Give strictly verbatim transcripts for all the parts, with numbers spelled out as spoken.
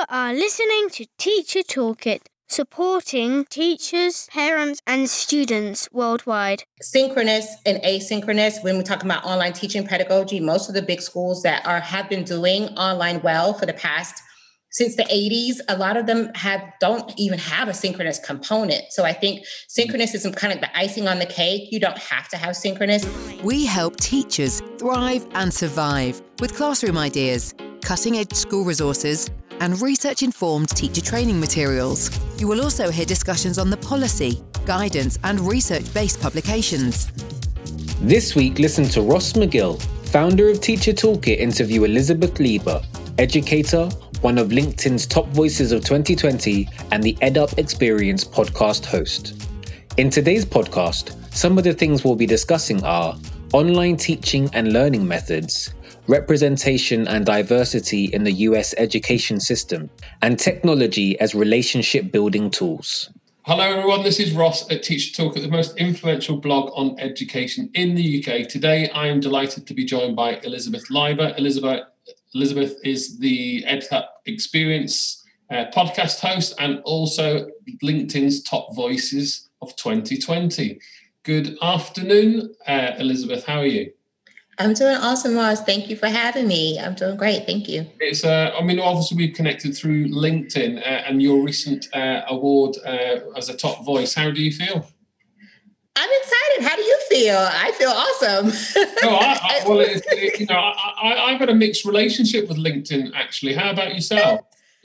You are listening to Teacher Toolkit, supporting teachers, parents, and students worldwide. Synchronous and asynchronous, when we talk about online teaching pedagogy, most of the big schools that are have been doing online well for the past, since the eighties, a lot of them have don't even have a synchronous component. So I think synchronous is kind of the icing on the cake. You don't have to have synchronous. We help teachers thrive and survive with classroom ideas, cutting-edge school resources, and research-informed teacher training materials. You will also hear discussions on the policy, guidance, and research-based publications. This week, listen to Ross McGill, founder of Teacher Toolkit, interview Elizabeth Lieber, educator, one of LinkedIn's top voices of twenty twenty, and the EdUp Experience podcast host. In today's podcast, some of the things we'll be discussing are online teaching and learning methods, representation and diversity in the U S education system, and technology as relationship building tools. Hello everyone, this is Ross at Teacher Toolkit, the most influential blog on education in the U K. Today I am delighted to be joined by Elizabeth Lieber. Elizabeth, Elizabeth is the EdUp Experience uh, podcast host and also LinkedIn's top voices of twenty twenty. Good afternoon, uh, Elizabeth, how are you? I'm doing awesome, Ross. Thank you for having me. I'm doing great. Thank you. It's. Uh, I mean, obviously we've connected through LinkedIn uh, and your recent uh, award uh, as a top voice. How do you feel? I'm excited. How do you feel? I feel awesome. no, I, I, well, it's, it, you know, I, I, I've got a mixed relationship with LinkedIn, actually. How about yourself?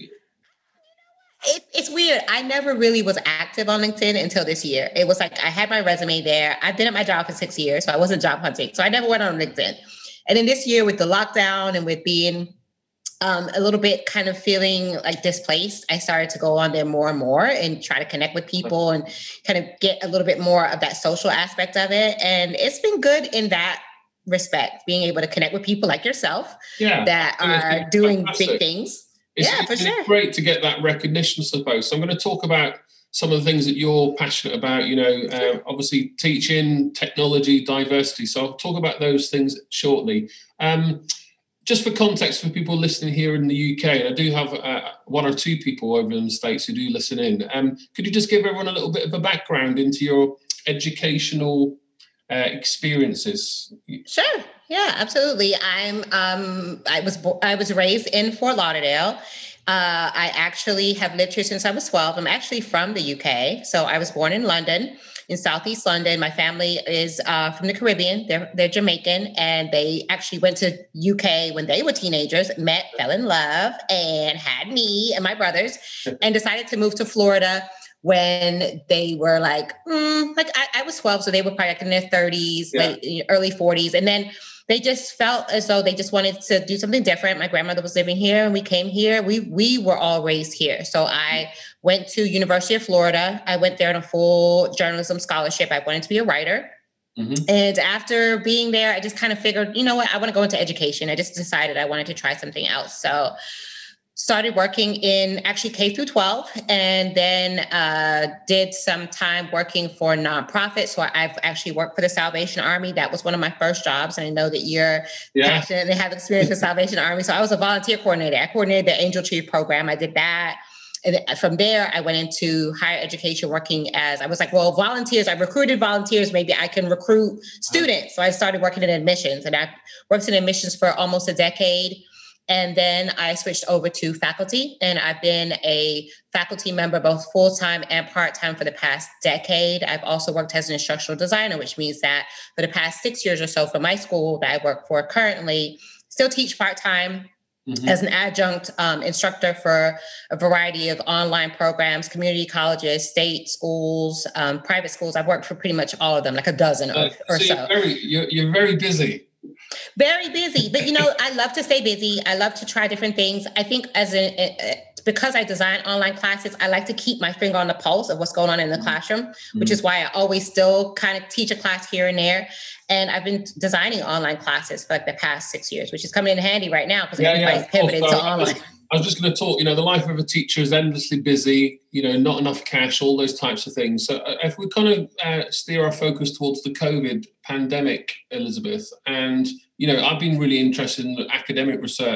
It, it's weird. I never really was active on LinkedIn until this year. It was like I had my resume there. I've been at my job for six years, so I wasn't job hunting. So I never went on LinkedIn. And then this year with the lockdown and with being um, a little bit kind of feeling like displaced, I started to go on there more and more and try to connect with people and kind of get a little bit more of that social aspect of it. And it's been good in that respect, being able to connect with people like yourself yeah, that are doing fantastic. Big things. It's, yeah, for it's sure. great to get that recognition, I suppose. So I'm going to talk about some of the things that you're passionate about, you know, uh, obviously teaching, technology, diversity. So I'll talk about those things shortly. Um, just for context for people listening here in the U K, and I do have uh, one or two people over in the States who do listen in. Um, could you just give everyone a little bit of a background into your educational uh, experiences? Sure. Yeah, absolutely. I'm. Um, I was. Bo- I was raised in Fort Lauderdale. Uh, I actually have lived here since I was twelve. I'm actually from the U K, so I was born in London, in Southeast London. My family is uh, from the Caribbean. They're they're Jamaican, and they actually went to U K when they were teenagers. Met, fell in love, and had me and my brothers, and decided to move to Florida when they were like, mm, like I, I was twelve, so they were probably like in their thirties, yeah. late, early forties, and then. They just felt as though they just wanted to do something different. My grandmother was living here and we came here. We we were all raised here. So I went to University of Florida. I went there on a full journalism scholarship. I wanted to be a writer. Mm-hmm. And after being there, I just kind of figured, you know what, I want to go into education. I just decided I wanted to try something else. So started working in actually K through twelve, and then uh, did some time working for a nonprofit. So I've actually worked for the Salvation Army. That was one of my first jobs. And I know that you're yeah. passionate and have experience with Salvation Army. So I was a volunteer coordinator. I coordinated the Angel Tree program. I did that. And from there, I went into higher education working as, I was like, well, volunteers, I recruited volunteers. Maybe I can recruit students. So I started working in admissions, and I worked in admissions for almost a decade. And then I switched over to faculty, and I've been a faculty member, both full-time and part-time for the past decade. I've also worked as an instructional designer, which means that for the past six years or so for my school that I work for currently, still teach part-time mm-hmm. as an adjunct um, instructor for a variety of online programs, community colleges, state schools, um, private schools. I've worked for pretty much all of them, like a dozen uh, or, or so. You're very, you're, you're very busy. Very busy, but you know, I love to stay busy. I love to try different things. I think as a, because I design online classes, I like to keep my finger on the pulse of what's going on in the classroom, mm-hmm. which is why I always still kind of teach a class here and there. And I've been designing online classes for like the past six years, which is coming in handy right now because yeah, everybody's yeah, pivoted to online. I was just going to talk, you know, the life of a teacher is endlessly busy, you know, not enough cash, all those types of things. So if we kind of uh, steer our focus towards the COVID pandemic, Elizabeth, and, you know, I've been really interested in academic research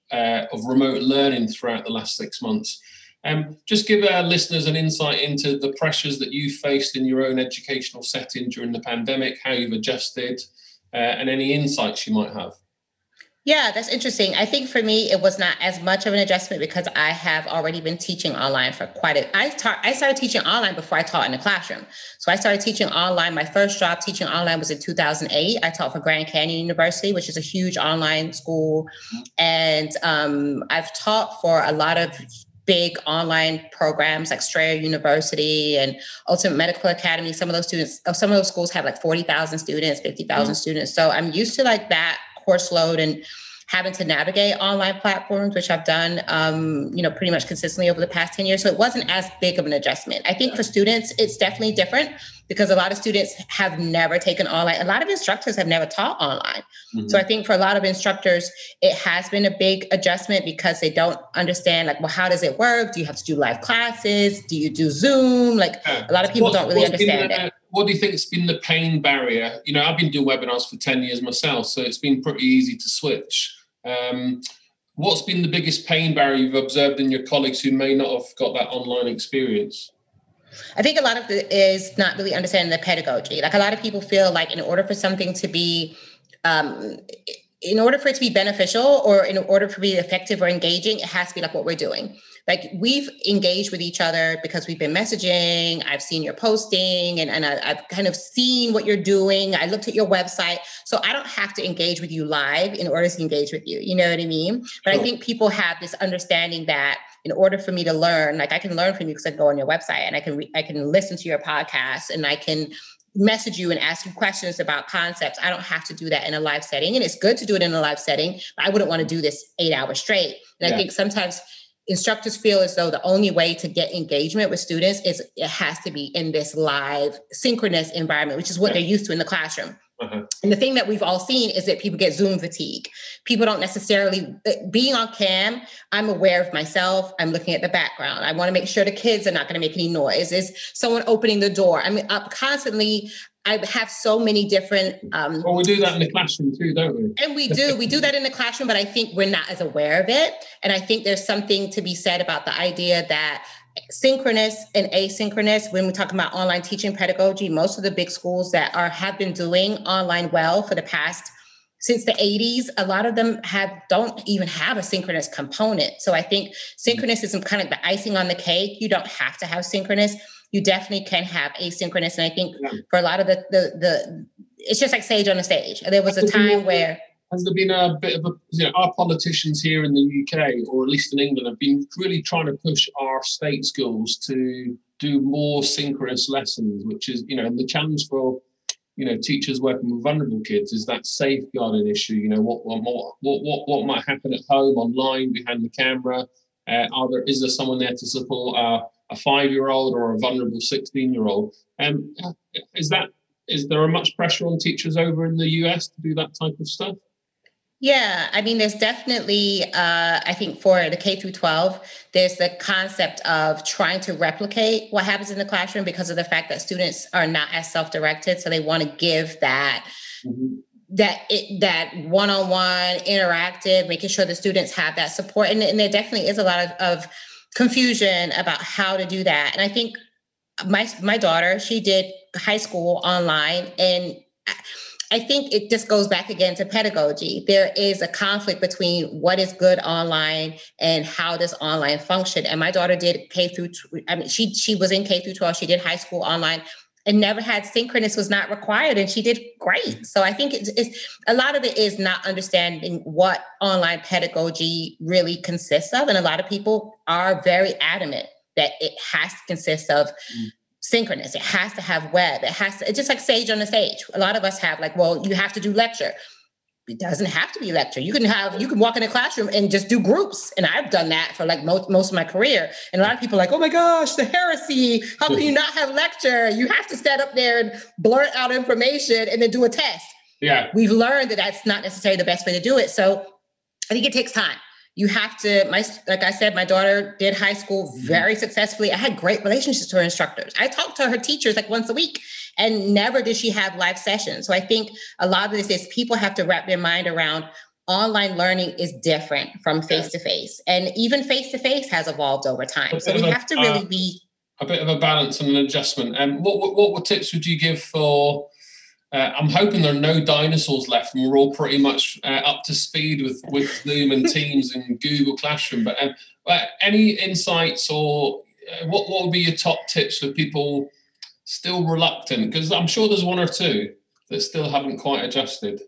uh, of remote learning throughout the last six months. Um, just give our listeners an insight into the pressures that you faced in your own educational setting during the pandemic, how you've adjusted, uh, and any insights you might have. Yeah, that's interesting. I think for me, it was not as much of an adjustment because I have already been teaching online for quite a, I, ta- I started teaching online before I taught in the classroom. So I started teaching online. My first job teaching online was in two thousand eight. I taught for Grand Canyon University, which is a huge online school. And um, I've taught for a lot of big online programs like Strayer University and Ultimate Medical Academy. Some of those students, some of those schools have like forty thousand students, fifty thousand mm-hmm. students. So I'm used to like that course load and having to navigate online platforms, which I've done, um, you know, pretty much consistently over the past ten years. So it wasn't as big of an adjustment. I think for students, it's definitely different because a lot of students have never taken online. A lot of instructors have never taught online. Mm-hmm. So I think for a lot of instructors, it has been a big adjustment because they don't understand, like, well, how does it work? Do you have to do live classes? Do you do Zoom? Like yeah. a lot of people what, don't really understand the, it. What do you think has been the pain barrier? You know, I've been doing webinars for ten years myself, so it's been pretty easy to switch. Um, what's been the biggest pain barrier you've observed in your colleagues who may not have got that online experience? I think a lot of it is not really understanding the pedagogy. Like a lot of people feel like in order for something to be, um, in order for it to be beneficial or in order for it to be effective or engaging, it has to be like what we're doing. Like we've engaged with each other because we've been messaging. I've seen your posting and, and I, I've kind of seen what you're doing. I looked at your website. So I don't have to engage with you live in order to engage with you. You know what I mean? But sure. I think people have this understanding that in order for me to learn, like I can learn from you because I go on your website and I can re- I can listen to your podcast and I can message you and ask you questions about concepts. I don't have to do that in a live setting. And it's good to do it in a live setting, but I wouldn't want to do this eight hours straight. And yeah. I think sometimes instructors feel as though the only way to get engagement with students is it has to be in this live synchronous environment, which is what they're used to in the classroom. Uh-huh. And the thing that we've all seen is that people get Zoom fatigue. People don't necessarily, being on cam, I'm aware of myself. I'm looking at the background. I want to make sure the kids are not going to make any noise. Is someone opening the door? I mean, I'm constantly, I have so many different... Um, well, we do that in the classroom too, don't we? And we do. We do that in the classroom, but I think we're not as aware of it. And I think there's something to be said about the idea that synchronous and asynchronous, when we talk about online teaching pedagogy, most of the big schools that are have been doing online well for the past, since the eighties, a lot of them have don't even have a synchronous component. So I think synchronous is kind of the icing on the cake. You don't have to have synchronous. You definitely can have asynchronous. And I think yeah. for a lot of the, the, the, it's just like Sage on the Stage. There was a time where... Has there been a bit of a, you know, our politicians here in the U K, or at least in England, have been really trying to push our state schools to do more synchronous lessons, which is, you know, the challenge for, you know, teachers working with vulnerable kids is that safeguarding issue. You know, what what what what, what might happen at home, online, behind the camera? Uh, are there, is there someone there to support a, a five-year-old or a vulnerable sixteen-year-old? Um, is that is there a much pressure on teachers over in the U S to do that type of stuff? Yeah, I mean, there's definitely, uh, I think for the K through twelve, there's the concept of trying to replicate what happens in the classroom because of the fact that students are not as self-directed. So they want to give that, mm-hmm. that it, that one-on-one interactive, making sure the students have that support. And, and there definitely is a lot of, of confusion about how to do that. And I think my my daughter, she did high school online, and I, I think it just goes back again to pedagogy. There is a conflict between what is good online and how does online function. And my daughter did K through, I mean, she she was in K through twelve. She did high school online and never had synchronous, was not required. And she did great. So I think it's, it's a lot of it is not understanding what online pedagogy really consists of. And a lot of people are very adamant that it has to consist of mm. synchronous. It has to have web. It has to, it's just like Sage on the Stage. A lot of us have like, well, you have to do lecture. It doesn't have to be lecture. You can have, you can walk in a classroom and just do groups. And I've done that for like most, most of my career. And a lot of people are like, oh my gosh, the heresy. How can you not have lecture? You have to stand up there and blurt out information and then do a test. Yeah. We've learned that that's not necessarily the best way to do it. So I think it takes time. You have to, my, like I said, my daughter did high school very successfully. I had great relationships with her instructors. I talked to her teachers like once a week, and never did she have live sessions. So I think a lot of this is people have to wrap their mind around online learning is different from face-to-face. And even face-to-face has evolved over time. So we have to really be... A bit of a balance and an adjustment. And um, what, what, what tips would you give for... Uh, I'm hoping there are no dinosaurs left and we're all pretty much uh, up to speed with, with Zoom and Teams and Google Classroom. But um, uh, any insights or uh, what, what would be your top tips for people still reluctant? Because I'm sure there's one or two that still haven't quite adjusted.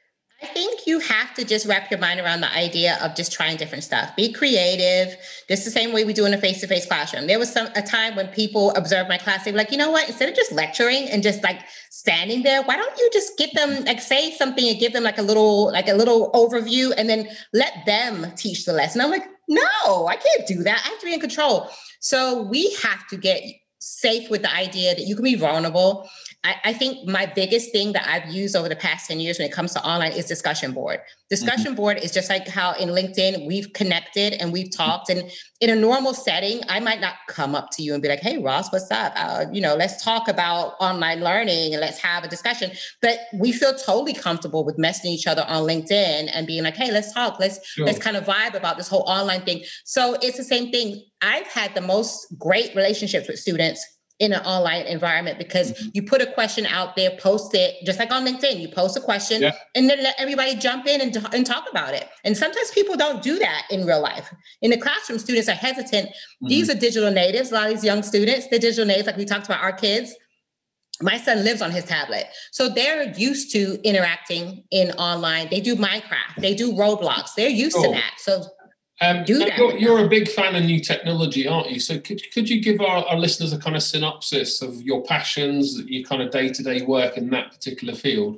I think you have to just wrap your mind around the idea of just trying different stuff. Be creative. Just the same way we do in a face-to-face classroom. There was some a time when people observed my class, they were like, you know what, instead of just lecturing and just like standing there, why don't you just get them, like say something and give them like a little, like a little overview and then let them teach the lesson. I'm like, no, I can't do that. I have to be in control. So we have to get safe with the idea that you can be vulnerable. I, I think my biggest thing that I've used over the past ten years when it comes to online is discussion board. Discussion mm-hmm. board is just like how in LinkedIn we've connected and we've talked. And in a normal setting, I might not come up to you and be like, hey, Ross, what's up? Uh, you know, let's talk about online learning and let's have a discussion. But we feel totally comfortable with messaging each other on LinkedIn and being like, hey, let's talk. Let's, sure. let's kind of vibe about this whole online thing. So it's the same thing. I've had the most great relationships with students in an online environment because mm-hmm. you put a question out there, post it, just like on LinkedIn, you post a question yeah. and then let everybody jump in and, and talk about it. And sometimes people don't do that in real life. In the classroom, students are hesitant. Mm-hmm. These are digital natives. A lot of these young students, they're digital natives, like we talked about our kids. My son lives on his tablet. So they're used to interacting in online. They do Minecraft, they do Roblox. They're used cool. to that. So Um, Do that you're, you're a big fan of new technology, aren't you? So could, could you give our, our listeners a kind of synopsis of your passions, your kind of day-to-day work in that particular field?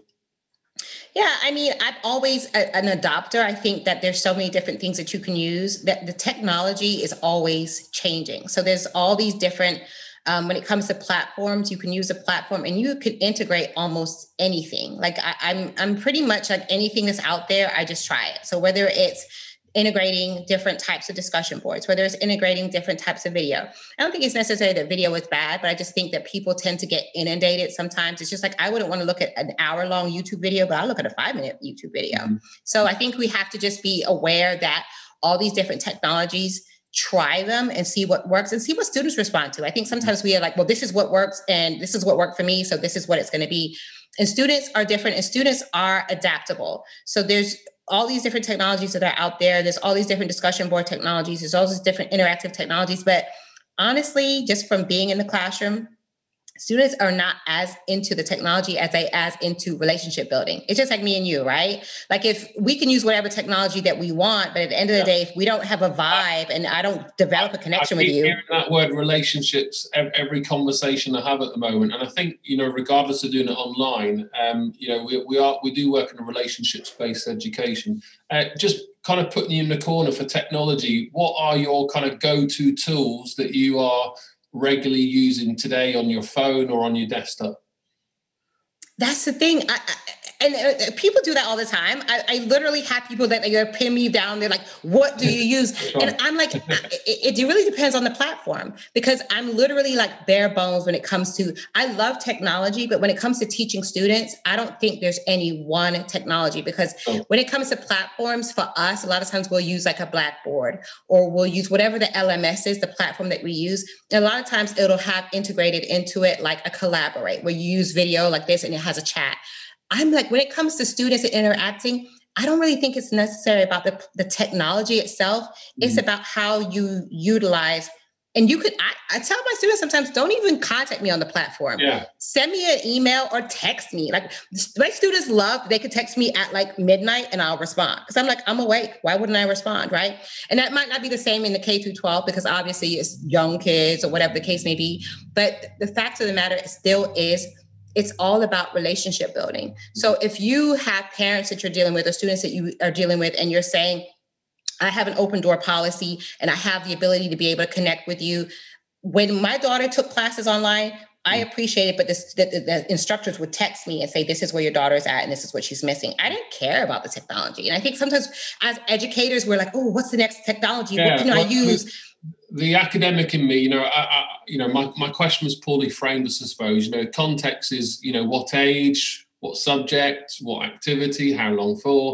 Yeah, I mean, I'm always a, an adopter. I think that there's so many different things that you can use, that the technology is always changing. So there's all these different, um, when it comes to platforms, you can use a platform and you can integrate almost anything. Like I, I'm, I'm pretty much like anything that's out there, I just try it. So whether it's integrating different types of discussion boards, whether it's integrating different types of video. I don't think it's necessary that video is bad, but I just think that people tend to get inundated sometimes. It's just like, I wouldn't want to look at an hour long YouTube video, but I'll look at a five minute YouTube video. Mm-hmm. So I think we have to just be aware that all these different technologies, try them and see what works and see what students respond to. I think sometimes we are like, well, this is what works and this is what worked for me, so this is what it's going to be. And students are different and students are adaptable. So there's all these different technologies that are out there. There's all these different discussion board technologies. There's all these different interactive technologies. But honestly, just from being in the classroom, students are not as into the technology as they as into relationship building. It's just like me and you, right? Like if we can use whatever technology that we want, but at the end of the day, if we don't have a vibe and I don't develop a connection I with you. Hearing that word relationships, every conversation I have at the moment. And I think, you know, regardless of doing it online, um, you know, we, we are, we do work in a relationships-based education. Uh, just kind of putting you in the corner for technology, what are your kind of go-to tools that you are regularly using today on your phone or on your desktop? That's the thing. I, I, and uh, people do that all the time. I, I literally have people that they pin me down. They're like, what do you use? And I'm like, it, it really depends on the platform, because I'm literally like bare bones when it comes to, I love technology, but when it comes to teaching students, I don't think there's any one technology, because oh. when it comes to platforms for us, a lot of times we'll use like a Blackboard or we'll use whatever the L M S is, the platform that we use. And a lot of times it'll have integrated into it like a Collaborate, where you use video like this and it has a chat. I'm like, when it comes to students and interacting, I don't really think it's necessary about the, the technology itself. Mm-hmm. It's about how you utilize. And you could, I, I tell my students sometimes, don't even contact me on the platform. Yeah. Send me an email or text me. Like my students love, they could text me at like midnight and I'll respond. Because I'm like, I'm awake. Why wouldn't I respond, right? And that might not be the same in the K through twelve, because obviously it's young kids or whatever the case may be. But the fact of the matter still is, it's all about relationship building. So if you have parents that you're dealing with or students that you are dealing with, and you're saying, I have an open door policy and I have the ability to be able to connect with you. When my daughter took classes online, I appreciate it, but this, the, the instructors would text me and say, this is where your daughter's at and this is what she's missing. I didn't care about the technology. And I think sometimes as educators, we're like, oh, what's the next technology? Yeah, what can well, I use? The academic in me, you know, I, I, you know, my, my question was poorly framed, I suppose. You know, context is, you know, what age, what subject, what activity, how long for.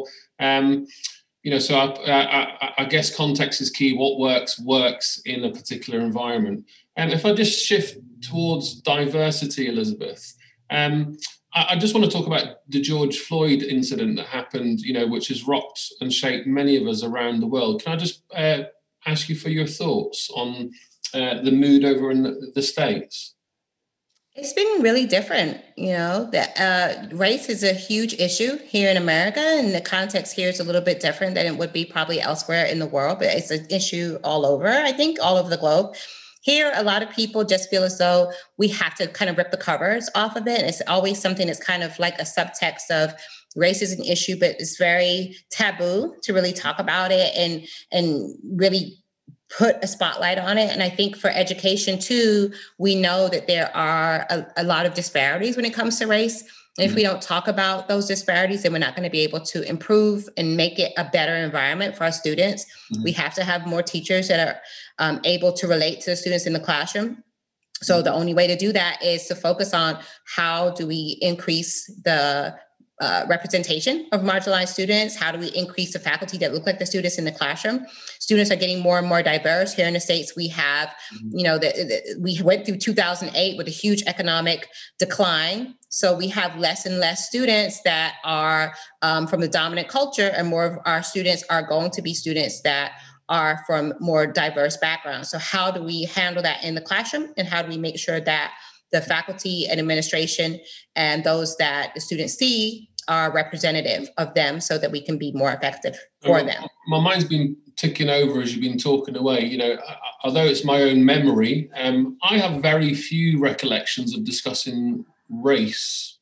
Um, you know, so I, I, I guess context is key. What works, works in a particular environment. And um, if I just shift towards diversity, Elizabeth, um, I, I just want to talk about the George Floyd incident that happened, you know, which has rocked and shaped many of us around the world. Can I just uh, ask you for your thoughts on uh, the mood over in the, the States? It's been really different, you know, that uh, race is a huge issue here in America, and the context here is a little bit different than it would be probably elsewhere in the world, but it's an issue all over, I think, all over the globe. Here, a lot of people just feel as though we have to kind of rip the covers off of it. And it's always something that's kind of like a subtext of race is an issue, but it's very taboo to really talk about it and, and really put a spotlight on it. And I think for education too, we know that there are a, a lot of disparities when it comes to race. And if we don't talk about those disparities, then we're not going to be able to improve and make it a better environment for our students. Mm-hmm. We have to have more teachers that are um, able to relate to the students in the classroom. So mm-hmm. the only way to do that is to focus on how do we increase the Uh, representation of marginalized students? How do we increase the faculty that look like the students in the classroom? Students are getting more and more diverse. Here in the States, we have, mm-hmm. you know, the, the, we went through two thousand eight with a huge economic decline. So we have less and less students that are um, from the dominant culture, and more of our students are going to be students that are from more diverse backgrounds. So how do we handle that in the classroom? And how do we make sure that the faculty and administration and those that the students see are representative of them so that we can be more effective for well, them? My mind's been ticking over as you've been talking away. You know, although it's my own memory, um, I have very few recollections of discussing race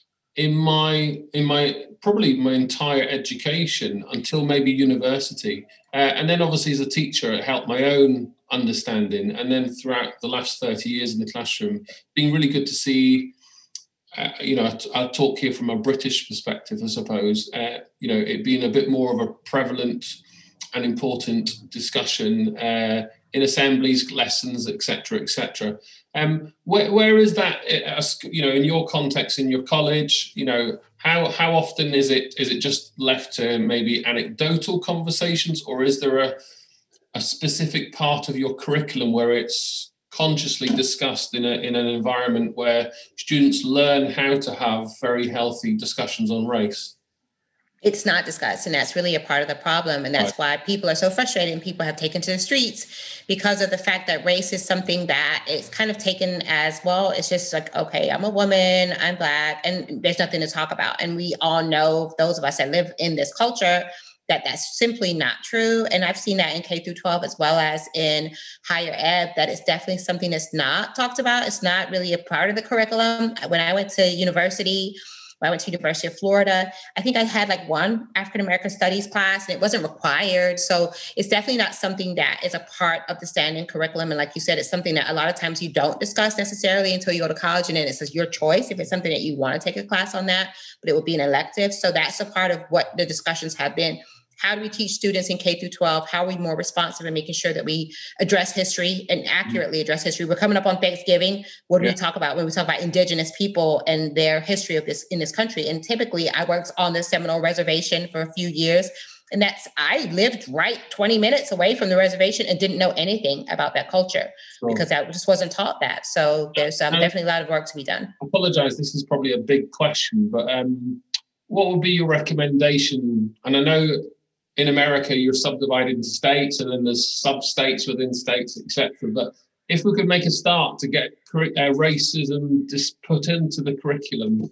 in my, in my, probably my entire education until maybe university. Uh, and then obviously as a teacher, it helped my own understanding. And then throughout the last thirty years in the classroom, being really good to see, uh, you know, I'll talk here from a British perspective, I suppose, uh, you know, it being a bit more of a prevalent and important discussion uh, in assemblies, lessons, et cetera, et cetera. Um, where, where is that, you know, in your context, in your college, you know, how how often is it is it just left to maybe anecdotal conversations, or is there a a specific part of your curriculum where it's consciously discussed in a in an environment where students learn how to have very healthy discussions on race? It's not discussed, and that's really a part of the problem. And that's why people are so frustrated and people have taken to the streets, because of the fact that race is something that is kind of taken as, well, it's just like, okay, I'm a woman, I'm Black, and there's nothing to talk about. And we all know, those of us that live in this culture, that that's simply not true. And I've seen that in K through twelve as well as in higher ed, that it's definitely something that's not talked about. It's not really a part of the curriculum. When I went to university, I went to University of Florida, I think I had like one African-American studies class, and it wasn't required. So it's definitely not something that is a part of the standing curriculum. And like you said, it's something that a lot of times you don't discuss necessarily until you go to college, and then it's your choice if it's something that you want to take a class on that, but it will be an elective. So that's a part of what the discussions have been. How do we teach students in K through twelve? How are we more responsive in making sure that we address history and accurately address history? We're coming up on Thanksgiving. What do yeah. we talk about when we talk about Indigenous people and their history of this in this country? And typically I worked on the Seminole Reservation for a few years. And that's, I lived right twenty minutes away from the reservation and didn't know anything about that culture sure. because that just wasn't taught that. So there's um, definitely a lot of work to be done. I apologize. This is probably a big question, but um, what would be your recommendation? And I know in America, you're subdivided into states, and then there's sub-states within states, et cetera. But if we could make a start to get uh, racism just put into the curriculum,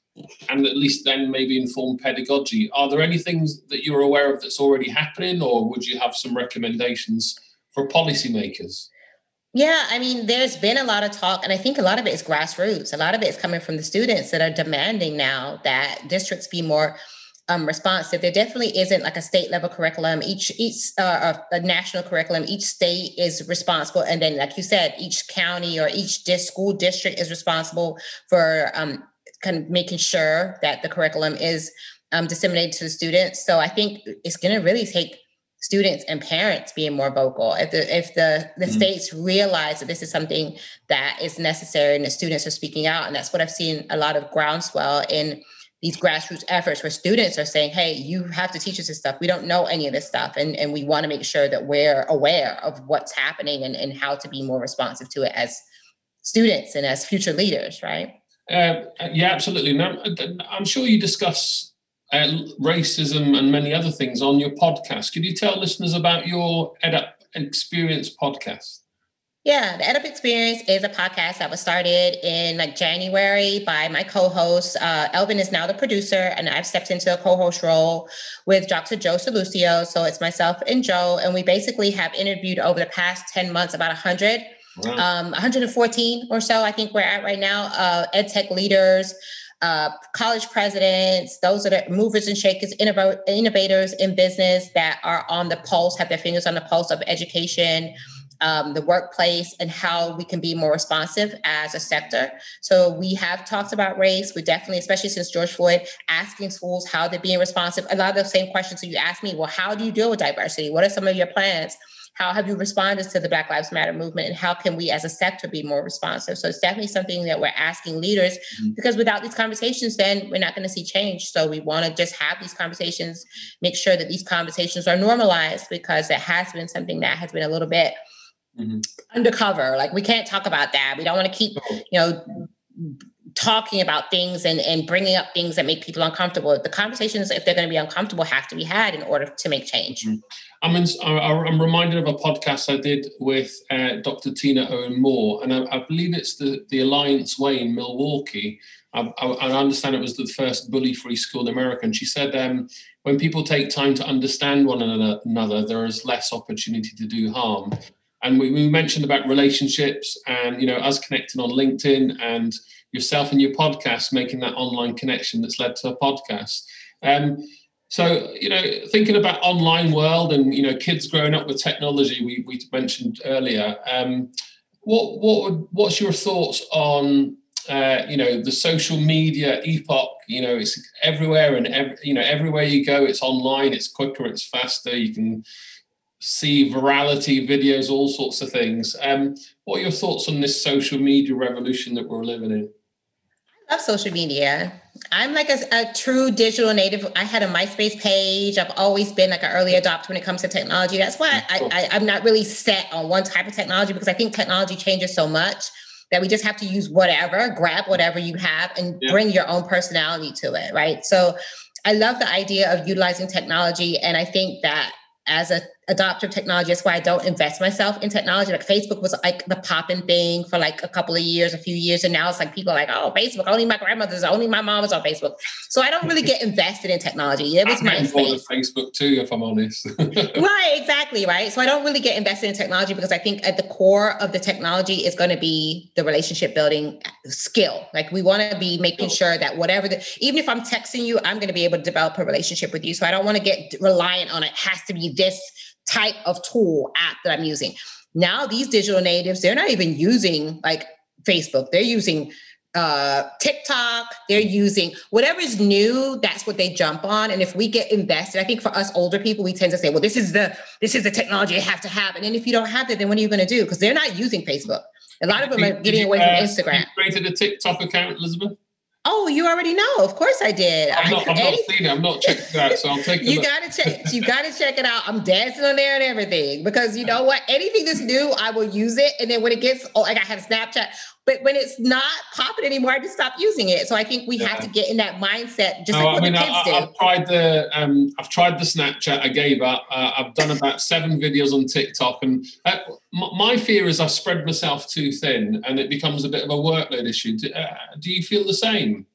and at least then maybe inform pedagogy, are there any things that you're aware of that's already happening, or would you have some recommendations for policymakers? Yeah, I mean, there's been a lot of talk, and I think a lot of it is grassroots. A lot of it is coming from the students that are demanding now that districts be more Um, responsive. There definitely isn't like a state level curriculum. Each each uh, a national curriculum. Each state is responsible, and then, like you said, each county or each dis- school district is responsible for um, kind of making sure that the curriculum is um, disseminated to the students. So I think it's going to really take students and parents being more vocal. If the if the the mm-hmm. states realize that this is something that is necessary, and the students are speaking out, and that's what I've seen a lot of groundswell in these grassroots efforts where students are saying, hey, you have to teach us this stuff. We don't know any of this stuff. And, and we want to make sure that we're aware of what's happening and, and how to be more responsive to it as students and as future leaders, right? Uh, yeah, absolutely. Now, I'm sure you discuss uh, racism and many other things on your podcast. Could you tell listeners about your EdUp Experience podcast? Yeah, the EdUp Experience is a podcast that was started in like January by my co-host. Uh, Elvin is now the producer, and I've stepped into a co-host role with Doctor Joe Salucio. So it's myself and Joe, and we basically have interviewed over the past ten months about one hundred, wow. um, one hundred fourteen or so, I think we're at right now, uh, ed tech leaders, uh, college presidents, those are the movers and shakers, innov- innovators in business that are on the pulse, have their fingers on the pulse of education, Um, the workplace, and how we can be more responsive as a sector. So we have talked about race. We definitely, especially since George Floyd, asking schools how they're being responsive. A lot of the same questions that you asked me, well, how do you deal with diversity? What are some of your plans? How have you responded to the Black Lives Matter movement? And how can we as a sector be more responsive? So it's definitely something that we're asking leaders, mm-hmm. because without these conversations, then we're not going to see change. So we want to just have these conversations, make sure that these conversations are normalized, because it has been something that has been a little bit Mm-hmm. undercover. Like, we can't talk about that. We don't want to keep, you know, talking about things and, and bringing up things that make people uncomfortable. The conversations, if they're going to be uncomfortable, have to be had in order to make change. Mm-hmm. I'm, in, I'm reminded of a podcast I did with uh, Doctor Tina Owen Moore, and I, I believe it's the, the Alliance Way in Milwaukee. I, I, I understand it was the first bully-free school in America. And she said, um, when people take time to understand one another, there is less opportunity to do harm. And we, we mentioned about relationships and, you know, us connecting on LinkedIn, and yourself and your podcast making that online connection that's led to a podcast. Um, so, you know, thinking about online world and, you know, kids growing up with technology, we, we mentioned earlier, um, what what would, what's your thoughts on, uh, you know, the social media epoch? You know, it's everywhere, and, every, you know, everywhere you go, it's online, it's quicker, it's faster, you can see virality videos, all sorts of things. Um, what are your thoughts on this social media revolution that we're living in? I love social media. I'm like a, a true digital native. I had a MySpace page. I've always been like an early adopter when it comes to technology. That's why I, I, I'm not really set on one type of technology, because I think technology changes so much that we just have to use whatever, grab whatever you have and yeah. bring your own personality to it, right? So I love the idea of utilizing technology. And I think that as a adopter of technology, that's why I don't invest myself in technology. Like, Facebook was like the popping thing for like a couple of years, a few years. And now it's like people are like, oh, Facebook, only my grandmother's, only my mom is on Facebook. So I don't really get invested in technology. It was my space. Facebook too, if I'm honest. Right, exactly, right? So I don't really get invested in technology, because I think at the core of the technology is going to be the relationship building skill. Like, we want to be making sure that whatever, the, even if I'm texting you, I'm going to be able to develop a relationship with you. So I don't want to get reliant on it has to be this type of tool app that I'm using. Now, these digital natives, they're not even using like Facebook. They're using uh, TikTok. They're using whatever is new. That's what they jump on. And if we get invested, I think for us older people, we tend to say, well, this is the, this is the technology I have to have. And then if you don't have it, then what are you going to do? Because they're not using Facebook. A lot of them are getting away from uh, Instagram. You created a TikTok account, Elizabeth? Oh, you already know. Of course I did. I'm not, I, I've not seen it. I'm not checked it out, so I'll take it. You got to check. You got to check it out. I'm dancing on there and everything, because you know what? Anything that's new, I will use it. And then when it gets, oh, like I have Snapchat, but when it's not popping anymore, I just stop using it. So I think we yeah. have to get in that mindset, just no, like what I mean, the kids I, do. I've tried the, um, I've tried the Snapchat. I gave up. Uh, I've done about seven videos on TikTok, and uh, m- my fear is I spread myself too thin, and it becomes a bit of a workload issue. Do, uh, do you feel the same?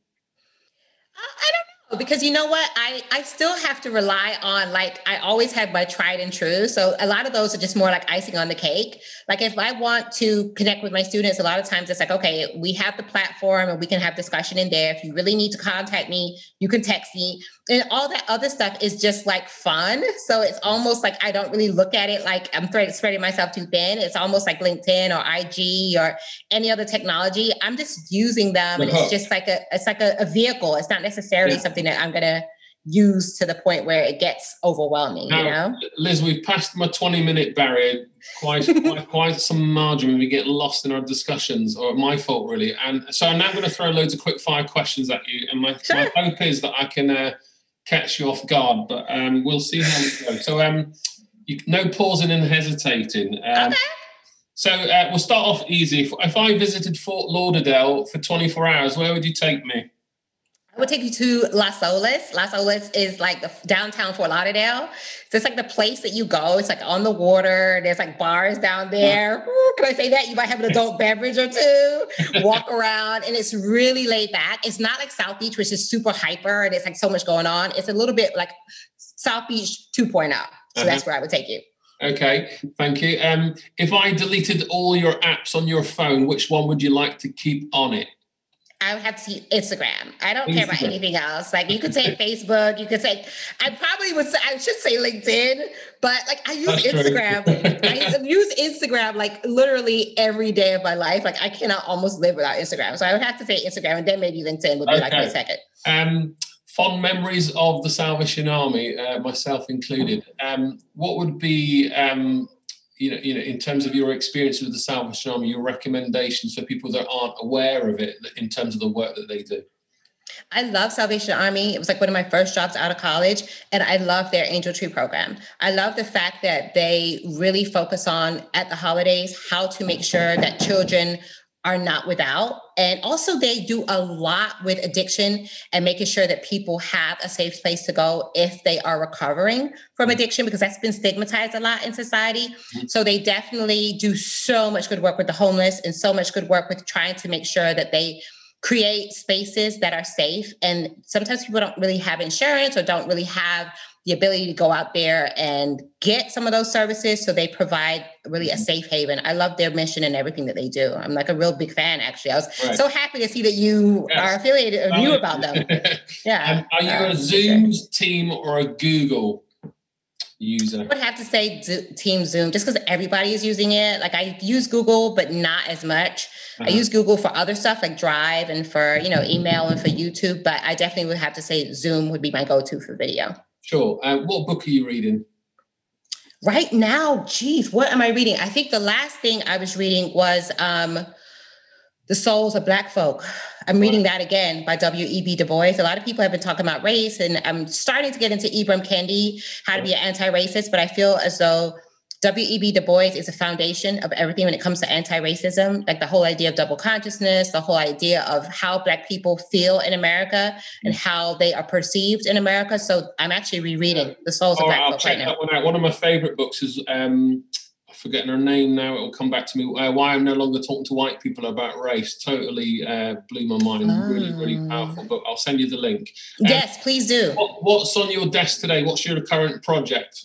I don't know, because you know what? I, I still have to rely on, like, I always have my tried and true. So a lot of those are just more like icing on the cake. Like, if I want to connect with my students, a lot of times it's like, okay, we have the platform and we can have discussion in there. If you really need to contact me, you can text me. And all that other stuff is just like fun. So it's almost like I don't really look at it like I'm th- spreading myself too thin. It's almost like LinkedIn or I G or any other technology. I'm just using them, and it's just like a it's like a, a vehicle. It's not necessarily yeah. something that I'm gonna use to the point where it gets overwhelming, now, you know? Liz, we've passed my twenty minute barrier, quite, quite, quite some margin when we get lost in our discussions, or my fault really. And so I'm now going to throw loads of quick fire questions at you. And my, sure. my hope is that I can uh, catch you off guard, but um, we'll see how we go. So um, you, no pausing and hesitating. Um, okay. So uh, we'll start off easy. If, if I visited Fort Lauderdale for twenty-four hours, where would you take me? I would take you to Las Olas. Las Olas is like the downtown Fort Lauderdale. So it's like the place that you go. It's like on the water. There's like bars down there. Ooh, can I say that? You might have an adult beverage or two, walk around, and it's really laid back. It's not like South Beach, which is super hyper and it's like so much going on. It's a little bit like South Beach two point oh. So uh-huh. that's where I would take you. Okay, thank you. Um, if I deleted all your apps on your phone, which one would you like to keep on it? I would have to see Instagram. I don't Instagram. care about anything else. Like you could say Facebook, you could say, I probably would say, I should say LinkedIn, but like I use That's Instagram. I use Instagram like literally every day of my life. Like I cannot almost live without Instagram. So I would have to say Instagram, and then maybe LinkedIn would be okay. like my second. Um, fond memories of the Salvation Army, uh, myself included. Um, what would be, um, you know, you know, in terms of your experience with the Salvation Army, your recommendations for people that aren't aware of it in terms of the work that they do? I love Salvation Army. It was like one of my first jobs out of college, and I love their Angel Tree program. I love the fact that they really focus on, at the holidays, how to make sure that children are not without. And also they do a lot with addiction and making sure that people have a safe place to go if they are recovering from addiction, because that's been stigmatized a lot in society. So they definitely do so much good work with the homeless and so much good work with trying to make sure that they create spaces that are safe. And sometimes people don't really have insurance or don't really have the ability to go out there and get some of those services. So they provide really a safe haven. I love their mission and everything that they do. I'm like a real big fan, actually. I was right. so happy to see that you yes. are affiliated or knew about them. Yeah. Um, are you uh, a Zoom sure. team or a Google user? I would have to say Zo- Team Zoom, just because everybody is using it. Like I use Google, but not as much. Uh-huh. I use Google for other stuff like Drive and for, you know, email and for YouTube, but I definitely would have to say Zoom would be my go-to for video. Sure. Uh, what book are you reading? Right now, geez, what am I reading? I think the last thing I was reading was um, The Souls of Black Folk. I'm reading that again by W E B Du Bois. A lot of people have been talking about race, and I'm starting to get into Ibram Kendi, how to be an anti-racist, but I feel as though W E B Du Bois is a foundation of everything when it comes to anti-racism, like the whole idea of double consciousness, the whole idea of how Black people feel in America and how they are perceived in America. So I'm actually rereading The Souls of Black Folk right now. One, one of my favorite books is, um, I'm forgetting her name now, it will come back to me, uh, Why I'm No Longer Talking to White People About Race. Totally uh, blew my mind. Oh. Really, really powerful book. I'll send you the link. Um, yes, please do. What, what's on your desk today? What's your current project?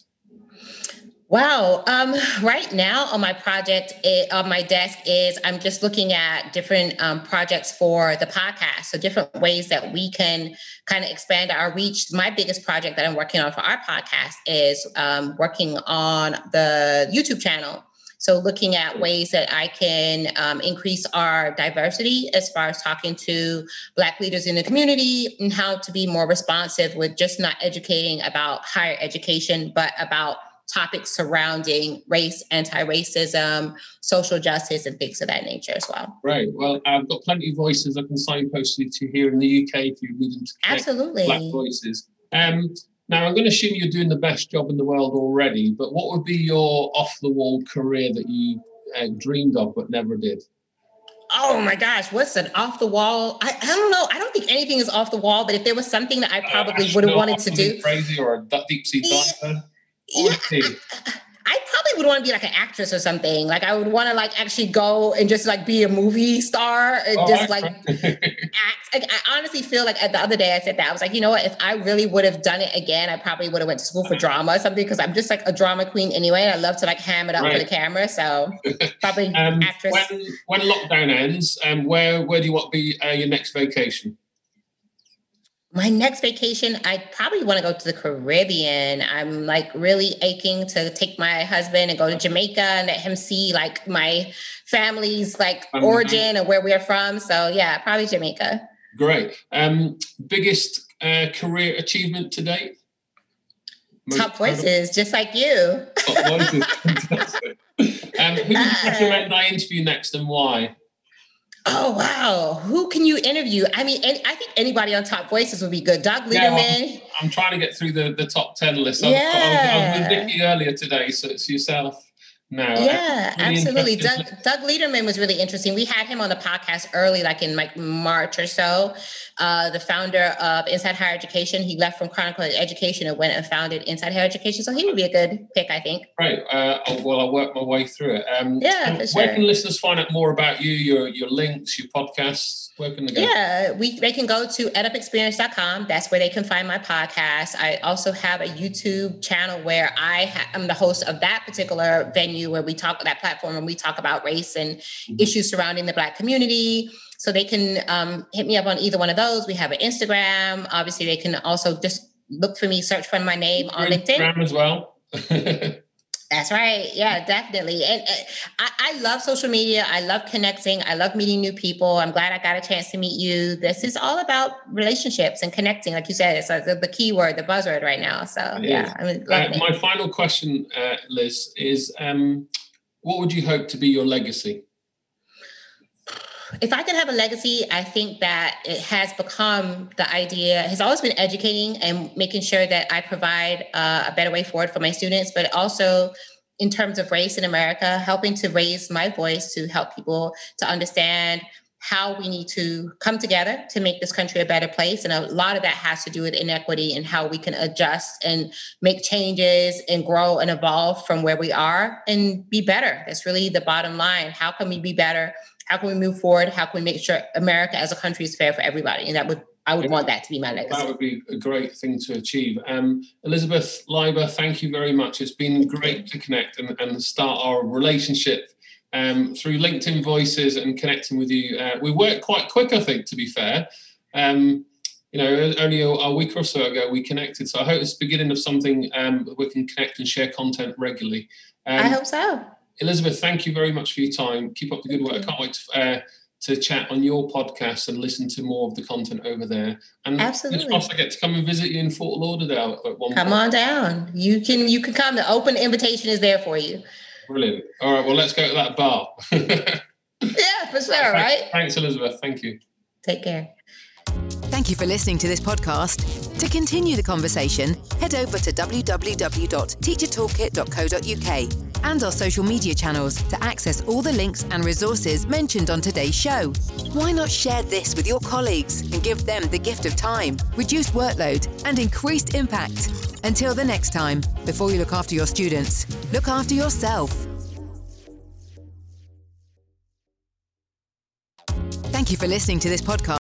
Wow. Um, right now on my project, it, on my desk is I'm just looking at different um, projects for the podcast. So different ways that we can kind of expand our reach. My biggest project that I'm working on for our podcast is um, working on the YouTube channel. So looking at ways that I can um, increase our diversity as far as talking to Black leaders in the community and how to be more responsive with just not educating about higher education, but about topics surrounding race, anti-racism, social justice, and things of that nature as well. Right. Well, I've got plenty of voices I can signpost you to here in the U K if you need them to Absolutely. Black voices. Um, now, I'm going to assume you're doing the best job in the world already, but what would be your off-the-wall career that you uh, dreamed of but never did? Oh my gosh, what's an off the wall? I, I don't know. I don't think anything is off the wall, but if there was something that I probably uh, would have wanted to do. Crazy or a deep sea diver? Yeah, I, I probably would want to be like an actress or something. Like I would want to like actually go and just like be a movie star and oh, just like act. Like, I honestly feel like the other day I said that I was like, you know what? If I really would have done it again, I probably would have went to school for drama or something because I'm just like a drama queen anyway. I love to like ham it up right. for the camera. So probably um, actress. When, when lockdown ends, um, where where do you want to be uh, your next vacation? My next vacation, I probably want to go to the Caribbean. I'm like really aching to take my husband and go to Jamaica and let him see like my family's like um, origin and where we're from. So yeah, probably Jamaica. Great. Um, biggest uh, career achievement to date? Most Top Voices, just like you. Top Voices, fantastic. Um, who would you recommend I interview next and why? Oh, wow. Who can you interview? I mean, any, I think anybody on Top Voices would be good. Doug Lederman. Yeah, well, I'm trying to get through the, the top ten list. I, yeah. I, was, I was with Vicky earlier today, so it's yourself now. Yeah, really absolutely. Doug, Doug Lederman was really interesting. We had him on the podcast early, like in like March or so. Uh, the founder of Inside Higher Education. He left from Chronicle Education and went and founded Inside Higher Education. So he would be a good pick, I think. Right. Uh, well, I'll work my way through it. Um, yeah, for sure. Where can listeners find out more about you, your your links, your podcasts? Where can they go? Yeah, we they can go to ed up experience dot com. That's where they can find my podcast. I also have a YouTube channel where I ha- am the host of that particular venue where we talk that platform and we talk about race and mm-hmm. issues surrounding the Black community. So they can um, hit me up on either one of those. We have an Instagram. Obviously, they can also just look for me, search for my name on LinkedIn. Instagram as well. That's right. Yeah, definitely. And uh, I, I love social media. I love connecting. I love meeting new people. I'm glad I got a chance to meet you. This is all about relationships and connecting. Like you said, it's like the, the key word, the buzzword right now. So it yeah, I mean, uh, my final question, uh, Liz, is um, what would you hope to be your legacy? If I could have a legacy, I think that it has become the idea, has always been educating and making sure that I provide uh, a better way forward for my students, but also in terms of race in America, helping to raise my voice to help people to understand how we need to come together to make this country a better place. And a lot of that has to do with inequity and how we can adjust and make changes and grow and evolve from where we are and be better. That's really the bottom line. How can we be better? How can we move forward? How can we make sure America as a country is fair for everybody? And that would I would want that to be my legacy. That would be a great thing to achieve. Um, Elizabeth Leiber, thank you very much. It's been great to connect and, and start our relationship um, through LinkedIn Voices and connecting with you. Uh, we worked quite quick, I think, to be fair. Um, you know, only a, a week or so ago we connected. So I hope it's the beginning of something um, we can connect and share content regularly. Um, I hope so. Elizabeth, thank you very much for your time. Keep up the good work. I can't wait to, uh, to chat on your podcast and listen to more of the content over there. And absolutely, I get to come and visit you in Fort Lauderdale at one come point. on down. You can you can come. The open invitation is there for you. Brilliant. All right. Well, let's go to that bar. Yeah, for sure. Thanks, right. Thanks, Elizabeth. Thank you. Take care. Thank you for listening to this podcast. To continue the conversation, head over to w w w dot teacher toolkit dot co dot u k and our social media channels to access all the links and resources mentioned on today's show. Why not share this with your colleagues and give them the gift of time, reduced workload, and increased impact? Until the next time, before you look after your students, look after yourself. Thank you for listening to this podcast.